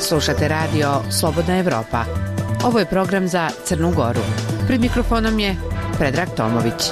Slušate radio Slobodna Evropa. Ovo je program za Crnu Goru. Pred mikrofonom je Predrag Tomović.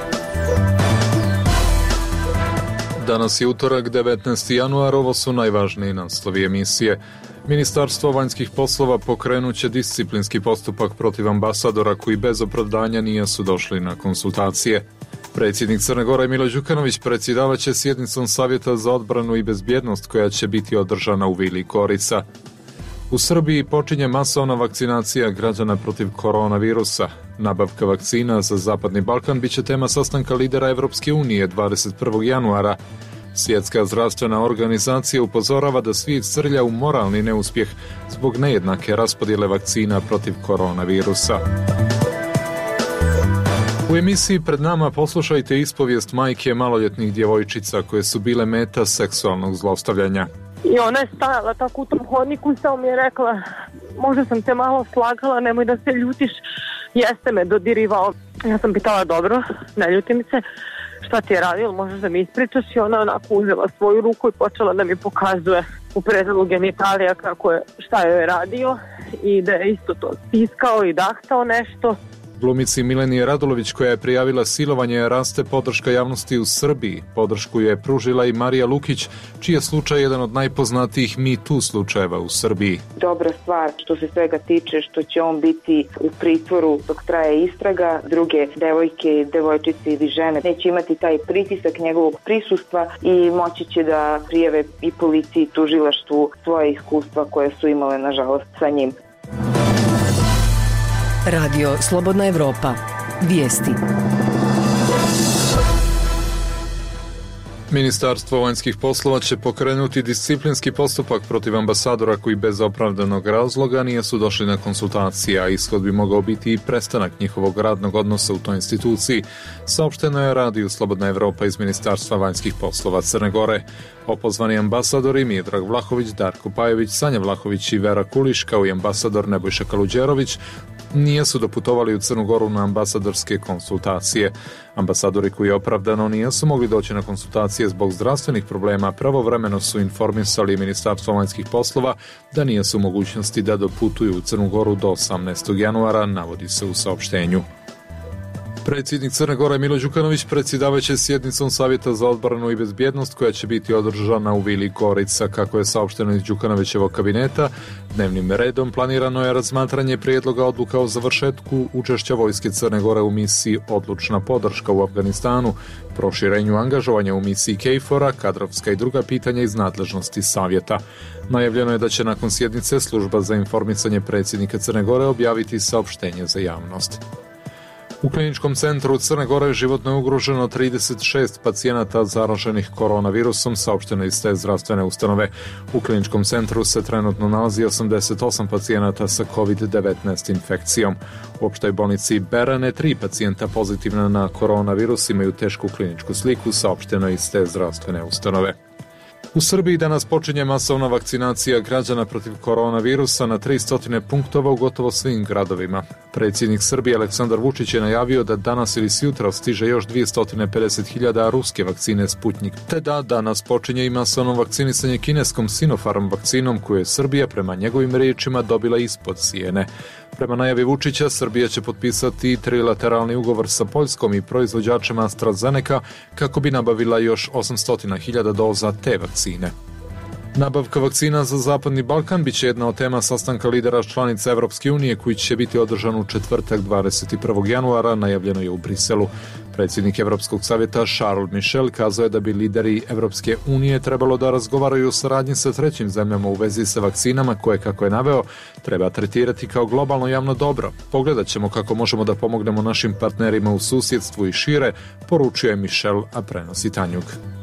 Danas je utorak, 19. januar, ovo su najvažniji naslovi emisije. Ministarstvo vanjskih poslova pokrenuće disciplinski postupak protiv ambasadora koji bez opravdanja nisu došli na konsultacije. Predsjednik Crne Gore Milo Đukanović predsjedavaće sjednicom Savjeta za odbranu i bezbjednost koja će biti održana u Vili Gorica. U Srbiji počinje masovna vakcinacija građana protiv koronavirusa. Nabavka vakcina za Zapadni Balkan biće tema sastanka lidera Evropske unije 21. januara. Svjetska zdravstvena organizacija upozorava da svijet srlja u moralni neuspjeh zbog nejednake raspodjele vakcina protiv koronavirusa. U emisiji pred nama poslušajte ispovijest majke maloljetnih djevojčica koje su bile meta seksualnog zlostavljanja. I ona je stajala tako u tom hodniku i samo mi je rekla, možda sam te malo slagala, nemoj da se ljutiš, jeste me dodirivao. Ja sam pitala, dobro, ne ljutim se, šta ti je radio, možeš da mi ispričaš? I ona onako uzela svoju ruku i počela da mi pokazuje u predelu genitalija šta joj je radio i da je isto to stiskao i dahtao nešto. Glumici Milenije Radulović, koja je prijavila silovanje, raste podrška javnosti u Srbiji. Podršku je pružila i Marija Lukić, čiji je slučaj jedan od najpoznatijih Me Too slučajeva u Srbiji. Dobra stvar što se svega tiče, što će on biti u pritvoru dok traje istraga. Druge devojke, devojčice ili žene neće imati taj pritisak njegovog prisustva i moći će da prijave i policiji i tužilaštvu svoje iskustva koje su imale, nažalost, sa njim. Radio Slobodna Evropa. Vijesti. Ministarstvo vanjskih poslova će pokrenuti disciplinski postupak protiv ambasadora koji bez opravdanog razloga nisu došli na konsultacije, a ishod bi mogao biti i prestanak njihovog radnog odnosa u toj instituciji, saopšteno je Radiju Slobodna Evropa iz Ministarstva vanjskih poslova Crne Gore. Opozvani ambasadori Miodrag Vlahović, Darko Pajović, Sanja Vlahović i Vera Kuliš, kao i ambasador Nebojša Kaluđerović, nisu doputovali u Crnu Goru na ambasadorske konsultacije. Ambasadori koji opravdano nisu mogli doći na konsultacije zbog zdravstvenih problema pravovremeno su informisali Ministarstvo vanjskih poslova da nisu u mogućnosti da doputuju u Crnu Goru do 18. januara, navodi se u saopštenju. Predsjednik Crne Gore Milo Đukanović predsjedavaće sjednicom Savjeta za odbranu i bezbjednost koja će biti održana u Vili Gorica. Kako je saopšteno iz Đukanovićevog kabineta, dnevnim redom planirano je razmatranje prijedloga odluka o završetku učešća vojske Crne Gore u misiji Odlučna podrška u Afganistanu, proširenju angažovanja u misiji KFOR-a, kadrovska i druga pitanja iz nadležnosti Savjeta. Najavljeno je da će nakon sjednice Služba za informisanje predsjednika Crne Gore objaviti saopštenje za javnost. U kliničkom centru Crne Gore životno je ugroženo 36 pacijenata zaraženih koronavirusom, saopšteno iz te zdravstvene ustanove. U kliničkom centru se trenutno nalazi 88 pacijenata sa COVID-19 infekcijom. U opštoj bolnici Berane 3 pacijenta pozitivna na koronavirus imaju tešku kliničku sliku, saopšteno iz te zdravstvene ustanove. U Srbiji danas počinje masovna vakcinacija građana protiv koronavirusa na 300 punktova u gotovo svim gradovima. Predsjednik Srbije Aleksandar Vučić je najavio da danas ili sutra stiže još 250.000 ruske vakcine Sputnik, te da danas počinje i masovno vakcinisanje kineskom Sinopharm vakcinom koju je Srbija prema njegovim riječima dobila ispod cijene. Prema najavi Vučića, Srbija će potpisati trilateralni ugovor sa Poljskom i proizvođačem AstraZeneca kako bi nabavila još 800.000 doza te vakcine. Nabavka vakcina za Zapadni Balkan biće jedna od tema sastanka lidera članica Evropske unije koji će biti održan u četvrtak 21. januara, najavljeno je u Briselu. Predsjednik Evropskog savjeta Charles Michel kazao je da bi lideri Evropske unije trebalo da razgovaraju o saradnji sa trećim zemljama u vezi sa vakcinama koje, kako je naveo, treba tretirati kao globalno javno dobro. Pogledat ćemo kako možemo da pomognemo našim partnerima u susjedstvu i šire, poručuje Michel, a prenosi Tanjug.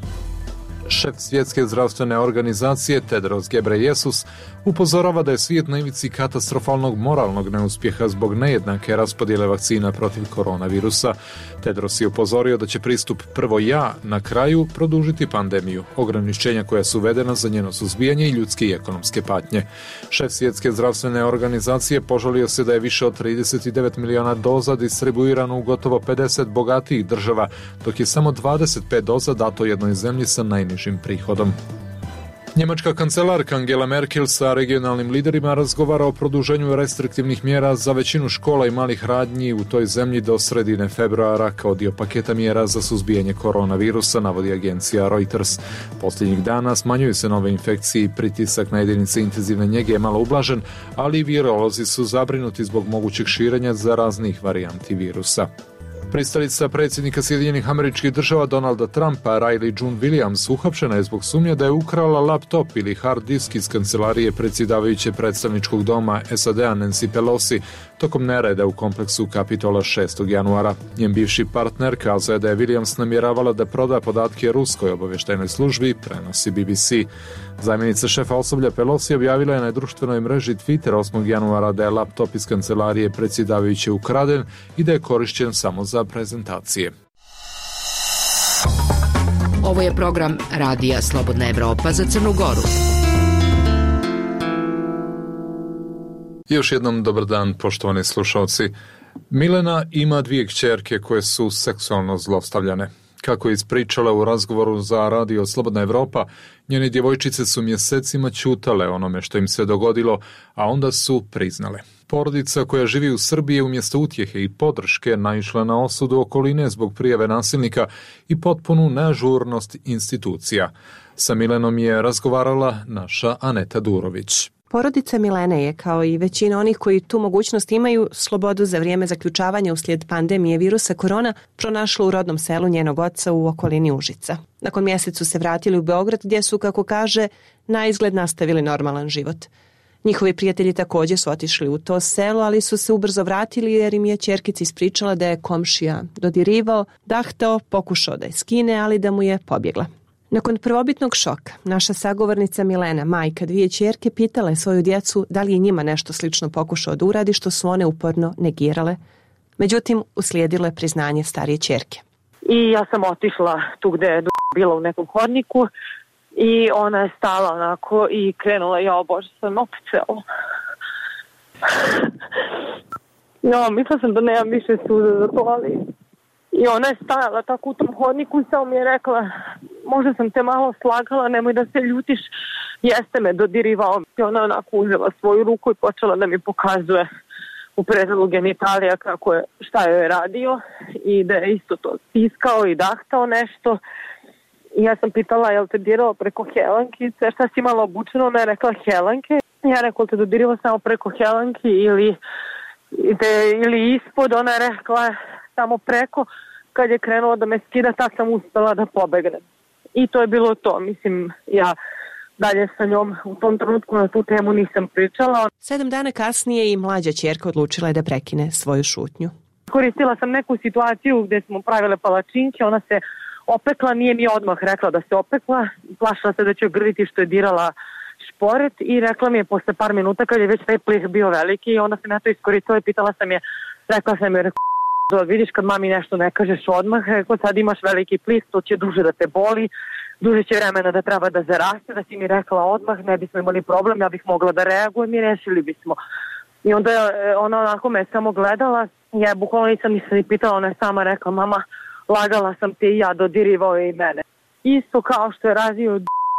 Šef Svjetske zdravstvene organizacije Tedros Ghebreyesus upozorava da je svijet na ivici katastrofalnog moralnog neuspjeha zbog nejednake raspodjele vakcina protiv koronavirusa. Tedros je upozorio da će pristup prvo ja na kraju produžiti pandemiju, ograničenja koja su uvedena za njeno suzbijanje i ljudske i ekonomske patnje. Šef Svjetske zdravstvene organizacije požalio se da je više od 39 miliona doza distribuirano u gotovo 50 bogatijih država, dok je samo 25 doza dato jednoj zemlji sa najnižim prihodom. Njemačka kancelarka Angela Merkel sa regionalnim liderima razgovara o produženju restriktivnih mjera za većinu škola i malih radnji u toj zemlji do sredine februara kao dio paketa mjera za suzbijanje koronavirusa, navodi agencija Reuters. Posljednjih dana smanjuju se nove infekcije i pritisak na jedinice intenzivne njege je malo ublažen, ali virolozi su zabrinuti zbog mogućeg širenja zaraznih varijanti virusa. Pristalica predsjednika Sjedinjenih Američkih Država Donalda Trumpa, Riley June Williams, uhapšena je zbog sumnje da je ukrala laptop ili hard disk iz kancelarije predsjedavajuće predstavničkog doma SAD-a Nancy Pelosi tokom nereda u kompleksu Kapitola 6. januara. Njen bivši partner kazao je da je Williams namjeravala da proda podatke ruskoj obavještajnoj službi, prenosi BBC. Zamjenica šefa osoblja Pelosi objavila je na društvenoj mreži Twitter 8. januara da je laptop iz kancelarije predsjedavajuće ukraden i da je korišćen samo za prezentacije. Ovo je program Radija Slobodna Evropa za Crnu Goru. Još jednom dobar dan, poštovani slušalci. Milena ima 2 kćerke koje su seksualno zlostavljane. Kako je ispričala u razgovoru za Radio Slobodna Evropa, njene djevojčice su mjesecima ćutale onome što im se dogodilo, a onda su priznale. Porodica koja živi u Srbiji umjesto utjehe i podrške naišla na osudu okoline zbog prijave nasilnika i potpunu neažurnost institucija. Sa Milenom je razgovarala naša Aneta Durović. Porodica Milene je, kao i većina onih koji tu mogućnost imaju, slobodu za vrijeme zaključavanja uslijed pandemije virusa korona pronašla u rodnom selu njenog oca u okolini Užica. Nakon mjesec su se vratili u Beograd gdje su, kako kaže, naizgled nastavili normalan život. Njihovi prijatelji također su otišli u to selo, ali su se ubrzo vratili jer im je ćerkica ispričala da je komšija dodirivao, dahtao, pokušao da je skine, ali da mu je pobjegla. Nakon prvobitnog šoka, naša sagovornica Milena, majka 2 ćerke, pitala je svoju djecu da li je njima nešto slično pokušao da uradi, što su one uporno negirale. Međutim, uslijedilo je priznanje starije ćerke. I ja sam otišla tu gde je bila u nekom hodniku i ona je stala onako i krenula, ja bože, sam opet celo. Ja, mislila sam da nemam više suza za to, ali... I ona je stajala tako u tom hodniku i samo mi je rekla, možda sam te malo slagala, nemoj da se ljutiš, jeste me dodirivao. I ona onako uzela svoju ruku i počela da mi pokazuje u predelu genitalija šta joj je radio i da je isto to stiskao i dahtao nešto. I ja sam pitala, jel te dirao preko helankice, šta si imala obučeno? Ona je rekla helanke. Ja rekla, te dodirivao samo preko helanki ili ispod? Ona je rekla samo preko. Kad je krenuo da me skida, tak sam uspela da pobegnem. I to je bilo to. Mislim, ja dalje sa njom u tom trenutku na tu temu nisam pričala. 7 dana kasnije i mlađa ćerka odlučila je da prekine svoju šutnju. Koristila sam neku situaciju gdje smo pravile palačinke, ona se opekla, nije mi odmah rekla da se opekla, plašila se da će grliti što je dirala šporet i rekla mi je posle par minuta kad je već taj plih bio veliki i onda sam ja to iskoristila i pitala sam je, rekla sam je, vidiš kad mami nešto ne kažeš odmah, rekao sad imaš veliki plis, to će duže da te boli, duže će vremena da treba da zaraste, da si mi rekla odmah, ne bismo imali problem, ja bih mogla da reagujem i rešili bismo. I onda ona onako me samo gledala, ja bukvalno nisam ni pitala, ona je sama rekla, mama, lagala sam te i ja, dodirivao je i mene. Isto kao što je radio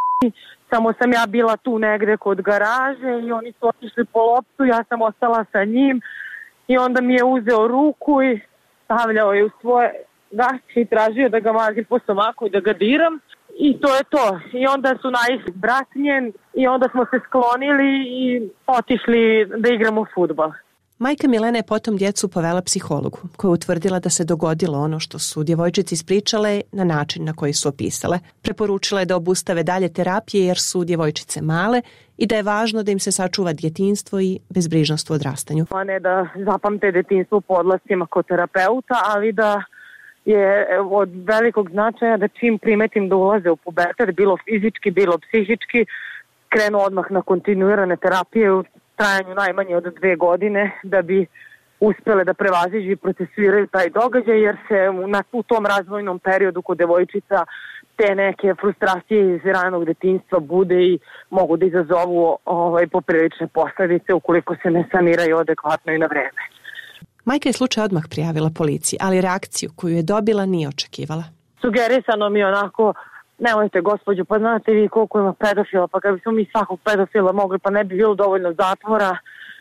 samo sam ja bila tu negde kod garaže i oni su otišli po loptu, ja sam ostala sa njim i onda mi je uzeo ruku i stavljao je u svoje gaće i tražio da ga mazim po stomaku i da ga diram. I to je to. I onda su naišli brat njen i onda smo se sklonili i otišli da igramo fudbal. Majka Milena je potom djecu povela psihologu, koja je utvrdila da se dogodilo ono što su djevojčici ispričale na način na koji su opisale. Preporučila je da obustave dalje terapije jer su djevojčice male i da je važno da im se sačuva djetinjstvo i bezbrižnost u odrastanju. A ne da zapamte djetinjstvo po odlascima kod terapeuta, ali da je od velikog značaja da čim primetim da ulaze u pubertet, bilo fizički, bilo psihički, krenu odmah na kontinuirane terapije u trajanju najmanje od 2 godine da bi uspjele da prevaziđu i procesuiraju taj događaj, jer se u tom razvojnom periodu kod devojčica te neke frustracije iz ranog djetinjstva bude i mogu da izazovu poprilične posljedice ukoliko se ne saniraju adekvatno i na vreme. Majka je slučaj odmah prijavila policiji, ali reakciju koju je dobila nije očekivala. Sugerisano mi onako nemojte gospođo, pa znate vi koliko ima pedofila, pa kad bismo mi svakog pedofila mogli, pa ne bi bilo dovoljno zatvora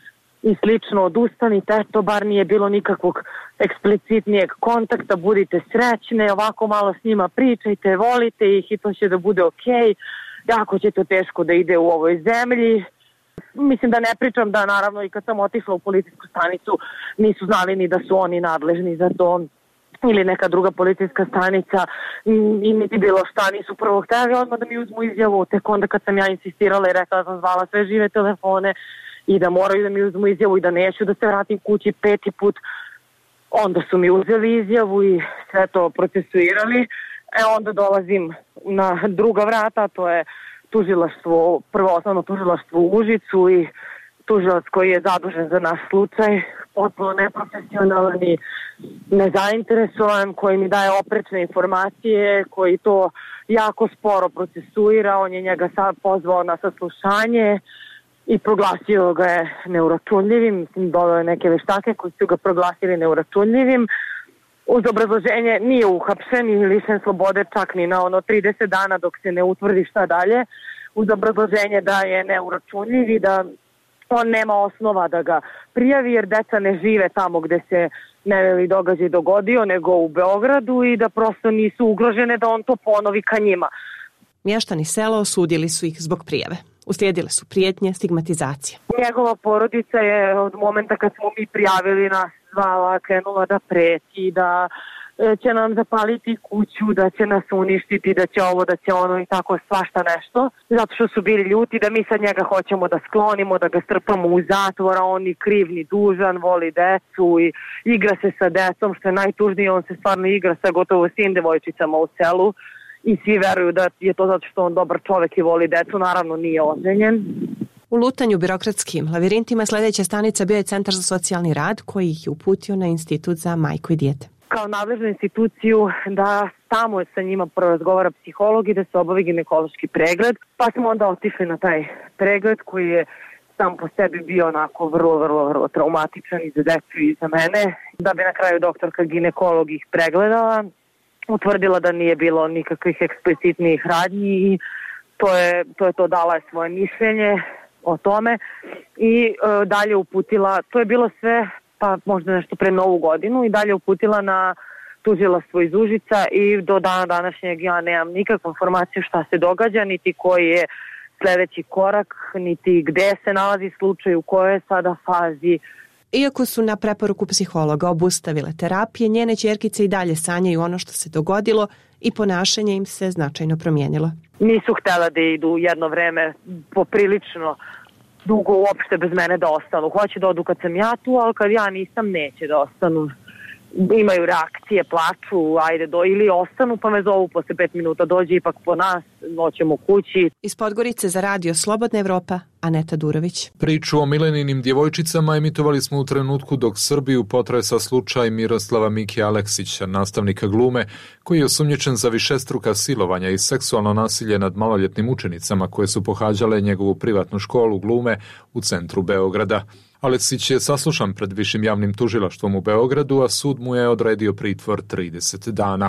i slično, odustanite, to bar nije bilo nikakvog eksplicitnijeg kontakta, budite srećne, ovako malo s njima pričajte, volite ih i to će da bude okej. Jako će to teško da ide u ovoj zemlji. Mislim da ne pričam da naravno i kad sam otišla u policijsku stanicu nisu znali ni da su oni nadležni za to ili neka druga policijska stanica i niti bilo šta, nisu prvo htjeli odmah da mi uzmu izjavu, tek onda kad sam ja insistirala i rekla da sam zvala sve žive telefone i da moraju da mi uzmu izjavu i da neću da se vratim kući 5. put, onda su mi uzeli izjavu i sve to procesuirali. Onda dolazim na druga vrata, to je tužilaštvo, prvo osnovno tužilaštvo u Užicu i tužilac koji je zadužen za naš slučaj, potpuno neprofesionalan i nezainteresovan, koji mi daje oprečne informacije, koji to jako sporo procesuira. On je njega sad pozvao na saslušanje i proglasio ga je neuračunljivim. Mislim, doveo je neke veštake koji su ga proglasili neuračunljivim. Uz obrazloženje nije uhapšen i lišen slobode čak ni na 30 dana dok se ne utvrdi šta dalje. Uz obrazloženje da je neuračunljiv i da on nema osnova da ga prijavi jer deca ne žive tamo gde se neveli događaj dogodio, nego u Beogradu i da prosto nisu ugrožene da on to ponovi ka njima. Mještani sela osudili su ih zbog prijave. Uslijedile su prijetnje, stigmatizacije. Njegova porodica je od momenta kad smo mi prijavili nas zvala, krenula da preti, da će nam zapaliti kuću, da će nas uništiti, da će ovo, da će ono i tako svašta nešto. Zato što su bili ljuti da mi sad njega hoćemo da sklonimo, da ga strpamo u zatvor, a on ni kriv ni dužan, voli decu i igra se sa decom, što je najtužnije, on se stvarno igra sa gotovo svim devojčicama u selu i svi veruju da je to zato što on dobar čovek i voli decu, naravno nije oženjen. U lutanju birokratskim lavirintima sljedeća stanica bio je Centar za socijalni rad koji ih je uputio na Institut za majku i dijete. Kao nadležnu instituciju da tamo sa njima porazgovara psiholog i da se obavi ginekološki pregled. Pa smo onda otišli na taj pregled koji je sam po sebi bio onako vrlo traumatičan i za decu i za mene. Da bi na kraju doktorka ginekolog ih pregledala, utvrdila da nije bilo nikakvih eksplicitnijih radnji i to je to, dala je svoje mišljenje o tome i dalje uputila, to je bilo sve pa možda nešto pre Novu godinu i dalje uputila na tužilaštvo iz Užica i do dana današnjeg ja nemam nikakvu informaciju šta se događa, niti koji je sljedeći korak, niti gde se nalazi slučaj, u kojoj je sada fazi. Iako su na preporuku psihologa obustavile terapije, njene ćerkice i dalje sanjaju ono što se dogodilo i ponašanje im se značajno promijenilo. Nisu htjela da idu jedno vreme poprilično dugo uopšte bez mene da ostanu. Hoće da odu kad sam ja tu, ali kad ja nisam neće da ostanu. Imaju reakcije, plaču, ajde ili ostanu pa me zovu posle 5 minuta, dođe ipak po nas, noćemo kući. Iz Podgorice za radio Slobodna Evropa, Aneta Durović. Priču o Mileninim djevojčicama emitovali smo u trenutku dok Srbiju potresa slučaj Miroslava Mike Aleksića, nastavnika glume, koji je osumnjičen za višestruka silovanja i seksualno nasilje nad maloljetnim učenicama koje su pohađale njegovu privatnu školu glume u centru Beograda. Aleksić je saslušan pred Višim javnim tužilaštvom u Beogradu, a sud mu je odredio pritvor 30 dana.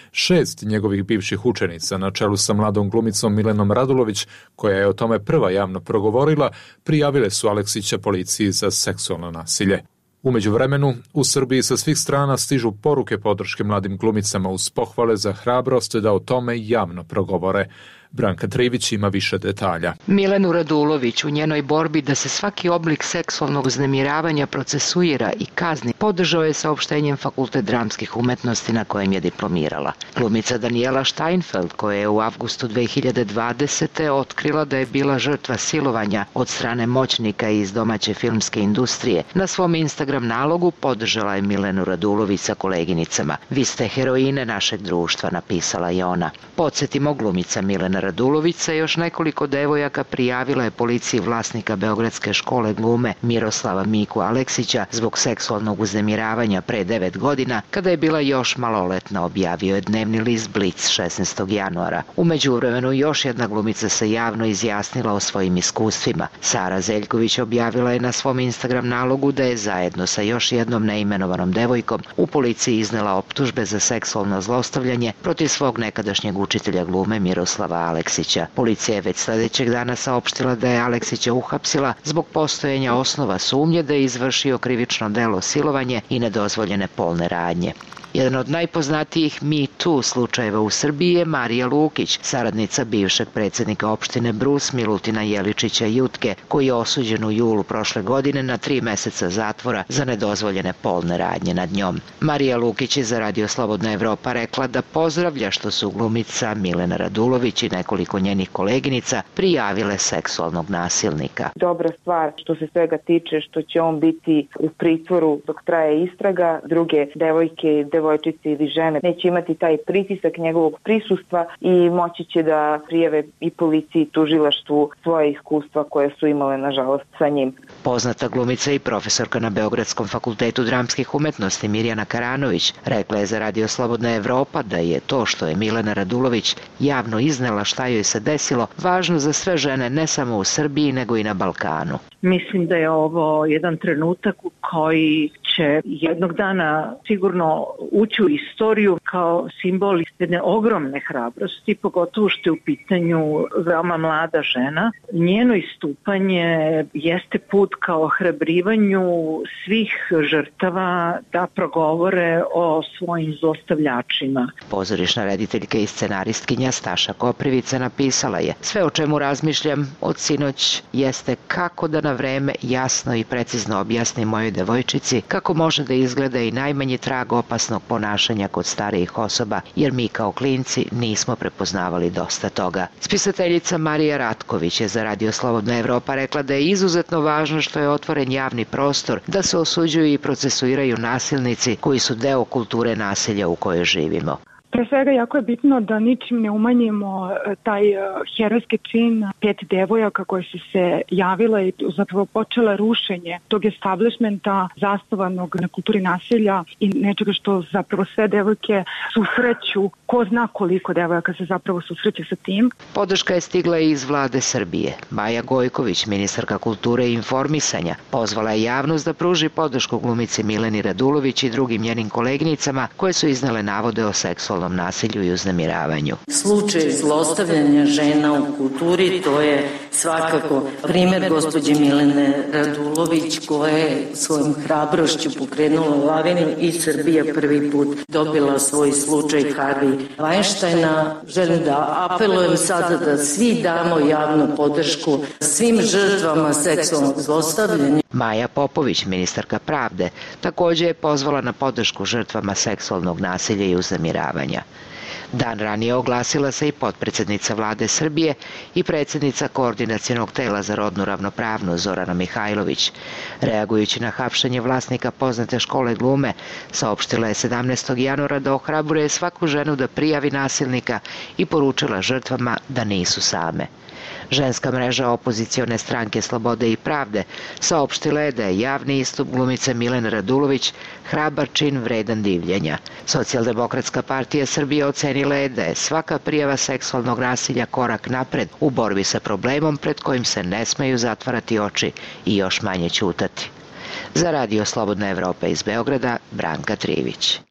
6 njegovih bivših učenica, na čelu sa mladom glumicom Milenom Radulović, koja je o tome prva javno progovorila, prijavile su Aleksića policiji za seksualno nasilje. U međuvremenu, u Srbiji sa svih strana stižu poruke podrške mladim glumicama uz pohvale za hrabrost da o tome javno progovore. Branka Trivić ima više detalja. Milenu Radulović u njenoj borbi da se svaki oblik seksualnog uznemiravanja procesuira i kazni podržao je saopštenjem Fakultet dramskih umetnosti na kojem je diplomirala. Glumica Daniela Steinfeld, koja je u avgustu 2020. otkrila da je bila žrtva silovanja od strane moćnika iz domaće filmske industrije, na svom Instagram nalogu podržala je Milenu Radulović sa koleginicama. Vi ste heroine našeg društva, napisala je ona. Podsjetimo, glumica Milena Milena Radulović sa još nekoliko devojaka prijavila je policiji vlasnika Beogradske škole glume Miroslava Miku Aleksića zbog seksualnog uznemiravanja pre 9 godina, kada je bila još maloletna, objavio je dnevni list Blic 16. januara. U međuvremenu još jedna glumica se javno izjasnila o svojim iskustvima. Sara Zeljković objavila je na svom Instagram nalogu da je zajedno sa još jednom neimenovanom devojkom u policiji iznela optužbe za seksualno zlostavljanje protiv svog nekadašnjeg učitelja glume Miroslava Aleksića. Policija je već sledećeg dana saopštila da je Aleksića uhapsila zbog postojanja osnova sumnje da je izvršio krivično delo silovanje i nedozvoljene polne radnje. Jedan od najpoznatijih Me Too slučajeva u Srbiji je Marija Lukić, saradnica bivšeg predsjednika opštine Brus Milutina Jeličića Jutke, koji je osuđen u julu prošle godine na 3 meseca zatvora za nedozvoljene polne radnje nad njom. Marija Lukić je za Radio Slobodna Evropa rekla da pozdravlja što su glumica Milena Radulović i nekoliko njenih koleginica prijavile seksualnog nasilnika. Dobra stvar što se svega tiče, što će on biti u pritvoru dok traje istraga, druge devojke, devojčice ili žene neće imati taj pritisak njegovog prisustva i moći će da prijave i policiji i tužilaštvu svoje iskustva koje su imale nažalost sa njim. Poznata glumica i profesorka na Beogradskom fakultetu dramskih umetnosti Mirjana Karanović rekla je za Radio Slobodna Evropa da je to što je Milena Radulović javno iznela šta joj se desilo važno za sve žene ne samo u Srbiji nego i na Balkanu. Mislim da je ovo jedan trenutak u koji će jednog dana sigurno ući u istoriju kao simbol jedne ogromne hrabrosti, pogotovo što je u pitanju veoma mlada žena. Njeno istupanje jeste put kao ohrabrivanju svih žrtava da progovore o svojim zlostavljačima. Pozorišna rediteljka i scenaristkinja Staša Koprivica napisala je: sve o čemu razmišljam od sinoć jeste kako da na vreme jasno i precizno objasnim mojoj devojčici kako može da izgleda i najmanji trag opasnog ponašanja kod starijih osoba, jer mi kao klinci nismo prepoznavali dosta toga. Spisateljica Marija Ratković je za Radio Slobodna Evropa rekla da je izuzetno važno što je otvoren javni prostor, da se osuđuju i procesuiraju nasilnici koji su deo kulture nasilja u kojoj živimo. Pre svega jako je bitno da ničim ne umanjimo taj herojski čin 5 devojaka koje su se javile i zapravo počela rušenje tog establishmenta zasnovanog na kulturi nasilja i nečega što zapravo sve devojke susreću. Ko zna koliko devojaka se zapravo susreće sa tim. Podrška je stigla i iz vlade Srbije. Maja Gojković, ministarka kulture i informisanja, pozvala je javnost da pruži podršku glumici Mileni Radulović i drugim njenim koleginicama koje su iznele navode o seksualnom nasilju i uznemiravanju. Slučaj zlostavljanja žena u kulturi, to je svakako primjer gospođe Milene Radulović koja je svojom hrabrošću pokrenula lavinu i Srbija prvi put dobila svoj slučaj Harvey Weinsteina. Želim da apelujem sada da svi damo javnu podršku svim žrtvama seksualnog zlostavljanja. Maja Popović, ministarka pravde, također je pozvala na podršku žrtvama seksualnog nasilja i uznemiravanja. Dan ranije oglasila se i potpredsednica vlade Srbije i predsjednica Koordinacionog tela za rodnu ravnopravnost Zorana Mihajlović. Reagujući na hapšenje vlasnika poznate škole glume, saopštila je 17. januara da ohrabruje svaku ženu da prijavi nasilnika i poručila žrtvama da nisu same. Ženska mreža opozicione stranke Slobode i pravde saopštila je da je javni istup glumice Milene Radulović hrabar čin vredan divljenja. Socijaldemokratska partija Srbije ocenila je da je svaka prijava seksualnog nasilja korak napred u borbi sa problemom pred kojim se ne smeju zatvarati oči i još manje ćutati. Za Radio Slobodna Evropa iz Beograda, Branka Trivić.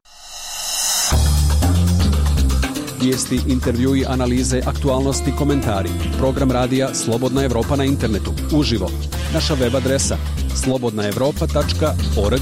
Vijesti, intervjui, analize, aktualnosti, komentari. Program radija Slobodna Evropa na internetu. Uživo. Naša web adresa slobodnaevropa.org.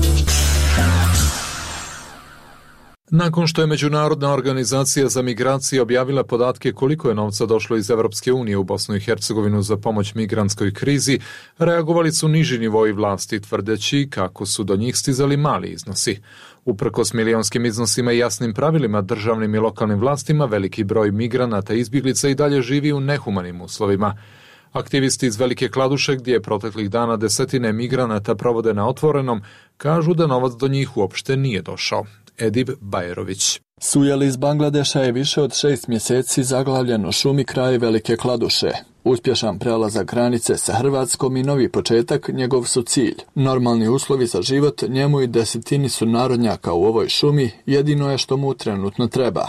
Nakon što je Međunarodna organizacija za migracije objavila podatke koliko je novca došlo iz Evropske unije u Bosnu i Hercegovinu za pomoć migrantskoj krizi, reagovali su niži nivoi vlasti tvrdeći kako su do njih stizali mali iznosi. Uprkos milionskim iznosima i jasnim pravilima državnim i lokalnim vlastima, veliki broj migranata i izbjeglica i dalje živi u nehumanim uslovima. Aktivisti iz Velike Kladuše, gdje je proteklih dana desetine migranata provode na otvorenom, kažu da novac do njih uopšte nije došao. Edib Bajrović. Sujel iz Bangladeša je više od 6 mjeseci zaglavljen u šumi kraj Velike Kladuše. Uspješan prelazak granice sa Hrvatskom i novi početak njegov su cilj. Normalni uslovi za život njemu i desetini su narodnjaka u ovoj šumi jedino je što mu trenutno treba.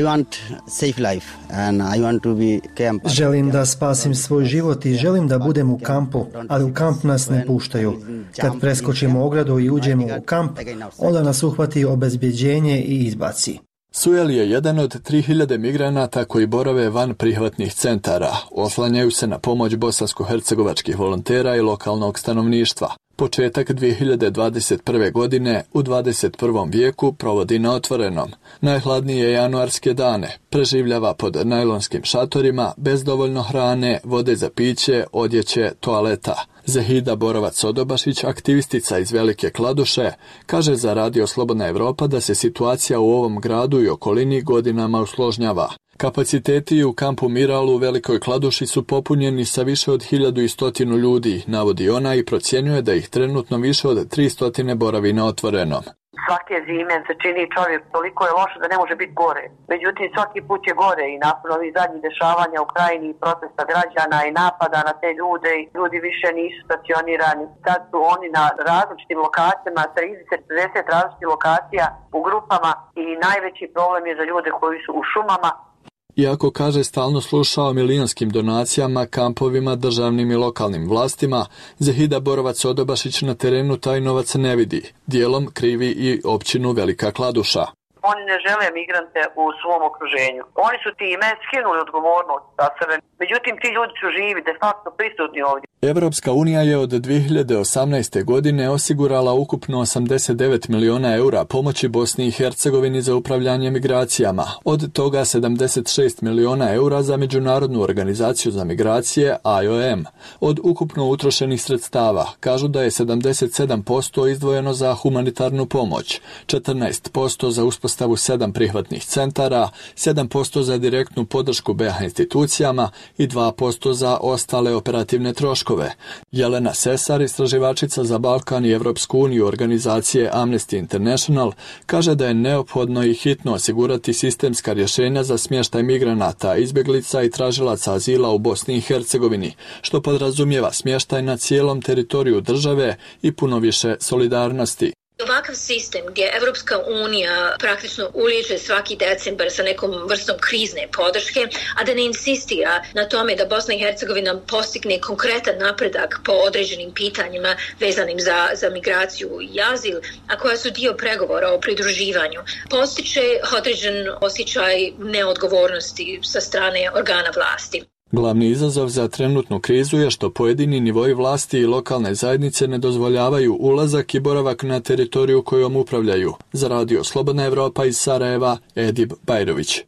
Želim da spasim svoj život i želim da budem u kampu, ali u kamp nas ne puštaju. Kad preskočimo ogradu i uđemo u kamp, onda nas uhvati obezbjeđenje i izbaci. Sujel je jedan od 3000 migranata koji borave van prihvatnih centara. Oslanjaju se na pomoć bosansko-hercegovačkih volontera i lokalnog stanovništva. Početak 2021. godine u 21. vijeku provodi na otvorenom. Najhladnije januarske dane preživljava pod najlonskim šatorima bez dovoljno hrane, vode za piće, odjeće, toaleta. Zahida Borovac-Sodobašić, aktivistica iz Velike Kladuše, kaže za Radio Slobodna Evropa da se situacija u ovom gradu i okolini godinama usložnjava. Kapaciteti u kampu Miral u Velikoj Kladuši su popunjeni sa više od 1100 ljudi, navodi ona i procjenjuje da ih trenutno više od 300 boravi na otvorenom. Svake zime se čini čovjek toliko je loše da ne može biti gore. Međutim, svaki put je gore i nakon ovih zadnjih dešavanja u Krajini i protesta građana i napada na te ljude i ljudi više nisu stacionirani. Sad su oni na različitim lokacijama, 30-50 različitih lokacija u grupama i najveći problem je za ljude koji su u šumama. Iako, kaže, stalno sluša o milionskim donacijama, kampovima, državnim i lokalnim vlastima, Zahida Borovac-Sodobašić na terenu taj novac ne vidi. Dijelom krivi i općinu Velika Kladuša. Oni ne žele migrante u svom okruženju. Oni su time skinuli odgovornost za sebe. Međutim, ti ljudi su živi, de facto prisutni ovdje. Evropska unija je od 2018. godine osigurala ukupno 89 milijuna eura pomoći Bosni i Hercegovini za upravljanje migracijama. Od toga 76 milijuna eura za Međunarodnu organizaciju za migracije IOM. Od ukupno utrošenih sredstava kažu da je 77% izdvojeno za humanitarnu pomoć, 14% za uspostavu 7 prihvatnih centara, 7% za direktnu podršku BiH institucijama i 2% za ostale operativne troškove. Jelena Sesar, istraživačica za Balkan i Evropsku uniju organizacije Amnesty International, kaže da je neophodno i hitno osigurati sistemska rješenja za smještaj migranata, izbjeglica i tražilaca azila u Bosni i Hercegovini, što podrazumijeva smještaj na cijelom teritoriju države i puno više solidarnosti. Ovakav sistem gdje Evropska unija praktično uliježe svaki decembar sa nekom vrstom krizne podrške, a da ne insistira na tome da Bosna i Hercegovina postigne konkretan napredak po određenim pitanjima vezanim za migraciju i azil, a koja su dio pregovora o pridruživanju, postiče određen osjećaj neodgovornosti sa strane organa vlasti. Glavni izazov za trenutnu krizu je što pojedini nivoi vlasti i lokalne zajednice ne dozvoljavaju ulazak i boravak na teritoriju kojom upravljaju. Za Radio Slobodna Evropa iz Sarajeva, Edib Bajrović.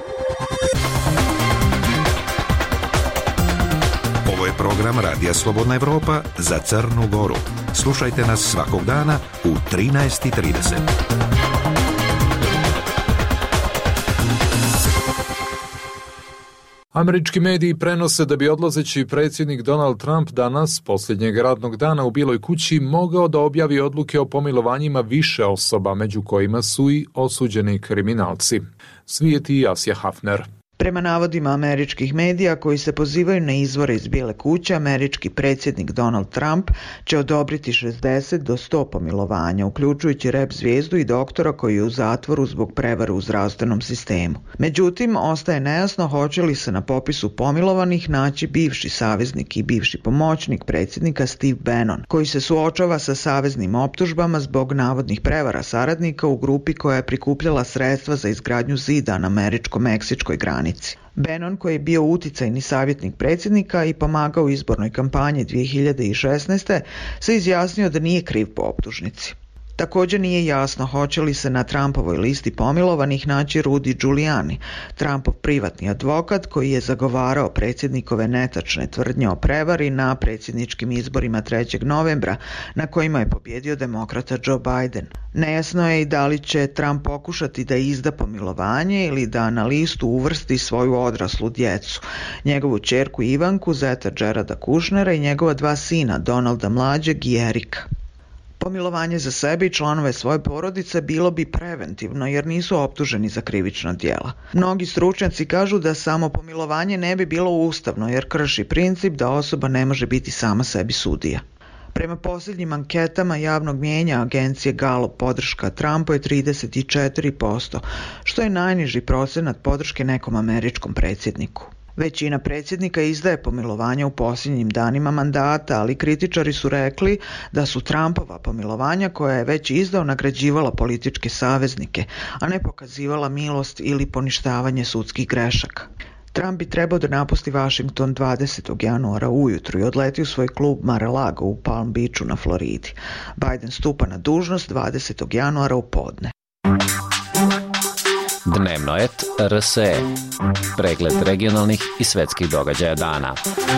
Ovo je program Radija Slobodna Evropa za Crnu Goru. Slušajte nas svakog dana u 13:30. Američki mediji prenose da bi odlazeći predsjednik Donald Trump danas, posljednjeg radnog dana u Bijeloj kući, mogao da objavi odluke o pomilovanjima više osoba, među kojima su i osuđeni kriminalci. Svijeti Jasja Hafner. Prema navodima američkih medija koji se pozivaju na izvore iz Bijele kuće, američki predsjednik Donald Trump će odobriti 60 do 100 pomilovanja, uključujući rep zvijezdu i doktora koji je u zatvoru zbog prevare u zdravstvenom sistemu. Međutim, ostaje nejasno hoće li se na popisu pomilovanih naći bivši saveznik i bivši pomoćnik predsjednika Steve Bannon, koji se suočava sa saveznim optužbama zbog navodnih prevara saradnika u grupi koja je prikupljala sredstva za izgradnju zida na američko-meksičkoj granici. Bannon, koji je bio uticajni savjetnik predsjednika i pomagao u izbornoj kampanji 2016. se izjasnio da nije kriv po optužnici. Također nije jasno hoće li se na Trumpovoj listi pomilovanih naći Rudy Giuliani, Trumpov privatni advokat koji je zagovarao predsjednikove netačne tvrdnje o prevari na predsjedničkim izborima 3. novembra na kojima je pobjedio demokrata Joe Biden. Nejasno je i da li će Trump pokušati da izda pomilovanje ili da na listu uvrsti svoju odraslu djecu, njegovu ćerku Ivanku, zeta Jareda Kushnera i njegova 2 sina, Donalda mlađeg i Erika. Pomilovanje za sebe i članove svoje porodice bilo bi preventivno jer nisu optuženi za krivična djela. Mnogi stručnjaci kažu da samo pomilovanje ne bi bilo ustavno jer krši princip da osoba ne može biti sama sebi sudija. Prema posljednjim anketama javnog mijenja agencije Gallup podrška Trumpu je 34%, što je najniži procenat podrške nekom američkom predsjedniku. Većina predsjednika izdaje pomilovanja u posljednjim danima mandata, ali kritičari su rekli da su Trumpova pomilovanja koja je već izdao nagrađivala političke saveznike, a ne pokazivala milost ili poništavanje sudskih grešaka. Trump bi trebao da napusti Washington 20. januara ujutru i odleti u svoj klub Mar-a-Lago u Palm Beachu na Floridi. Biden stupa na dužnost 20. januara u podne. Dnevno et RSE. Pregled regionalnih i svetskih događaja dana.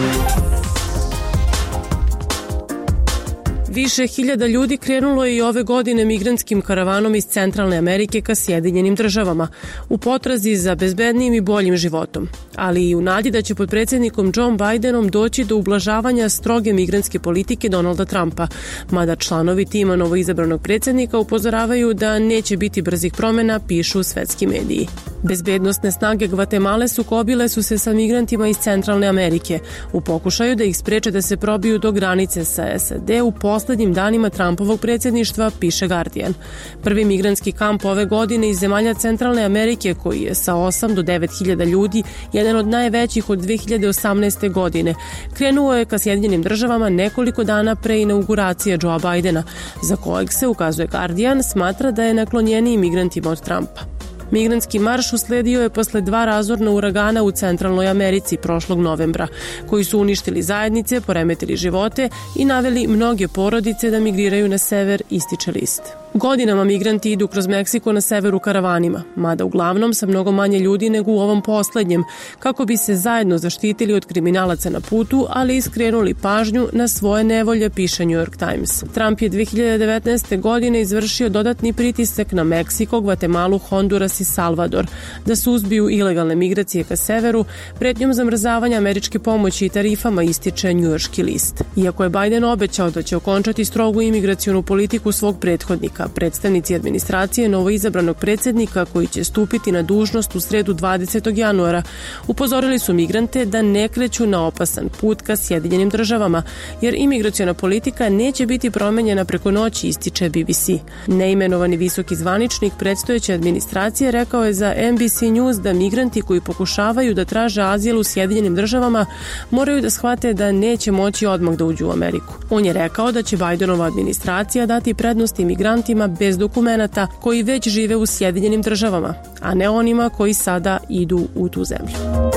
Više hiljada ljudi krenulo je i ove godine migrantskim karavanom iz Centralne Amerike ka Sjedinjenim Državama u potrazi za bezbednijim i boljim životom, ali i u nadi da će pod predsjednikom Joe Bidenom doći do ublažavanja stroge migrantske politike Donalda Trumpa, mada članovi tima novoizabranog predsjednika upozoravaju da neće biti brzih promjena, pišu svetski mediji. Bezbednosne snage Gvatemale sukobile su se sa migrantima iz Centralne Amerike u pokušaju da ih spreče da se probiju do granice sa SAD u poslednjim danima Trumpovog predsjedništva, piše Guardian. Prvi migrantski kamp ove godine iz zemalja Centralne Amerike, koji je sa 8 do 9 hiljada ljudi jedan od najvećih od 2018. godine, krenuo je ka Sjedinjenim Državama nekoliko dana pre inauguracije Joea Bidena, za kojeg se, ukazuje Guardian, smatra da je naklonjeniji migrantima od Trumpa. Migrantski marš usledio je posle 2 razorna uragana u Centralnoj Americi prošlog novembra, koji su uništili zajednice, poremetili živote i naveli mnoge porodice da migriraju na sever, ističe list. Godinama migranti idu kroz Meksiko na severu karavanima, mada uglavnom sa mnogo manje ljudi nego u ovom poslednjem, kako bi se zajedno zaštitili od kriminalaca na putu, ali i skrenuli pažnju na svoje nevolje, piše New York Times. Trump je 2019. godine izvršio dodatni pritisak na Meksiko, Gvatemalu, Honduras i Salvador da suzbiju ilegalne migracije ka severu, pretnjom zamrzavanja američke pomoći i tarifama, ističe njujorški list. Iako je Biden obećao da će okončati strogu imigracionu politiku svog prethodnika, predstavnici administracije novoizabranog predsjednika, koji će stupiti na dužnost u sredu 20. januara, upozorili su migrante da ne kreću na opasan put ka Sjedinjenim Državama, jer imigraciona politika neće biti promenjena preko noći, ističe BBC. Neimenovani visoki zvaničnik predstojeće administracije rekao je za NBC News da migranti koji pokušavaju da traže azil u Sjedinjenim Državama moraju da shvate da neće moći odmah da uđu u Ameriku. On je rekao da će Bidenova administracija dati prednost imigrantima bez dokumenata koji već žive u Sjedinjenim Državama, a ne onima koji sada idu u tu zemlju.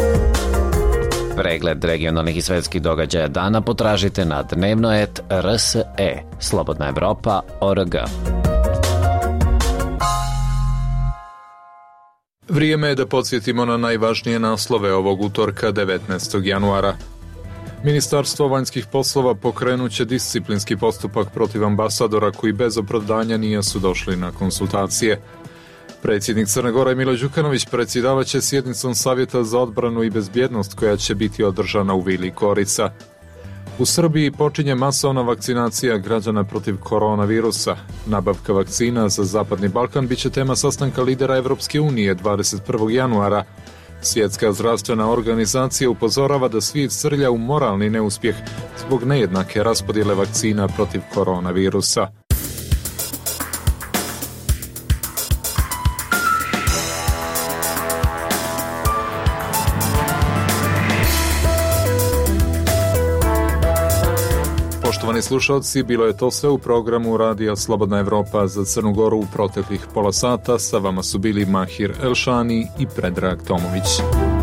Pregled regionalnih i svetskih događaja dana potražite na dnevno.rs.e. Slobodna Evropa.org. Vrijeme je da podsjetimo na najvažnije naslove ovog utorka 19. januara. Ministarstvo vanjskih poslova pokrenut će disciplinski postupak protiv ambasadora koji bez opravdanja nisu došli na konsultacije. Predsjednik Crne Gore Milo Đukanović predsjedavaće sjednicom Savjeta za odbranu i bezbjednost koja će biti održana u Vili Korica. U Srbiji počinje masovna vakcinacija građana protiv koronavirusa. Nabavka vakcina za Zapadni Balkan biće tema sastanka lidera Evropske unije 21. januara. Svjetska zdravstvena organizacija upozorava da svijet srlja u moralni neuspjeh zbog nejednake raspodjele vakcina protiv koronavirusa. Poštovani slušalci, bilo je to sve u programu Radija Slobodna Evropa za Crnu Goru u proteklih pola sata. Sa vama su bili Mahir Elšani i Predrag Tomović.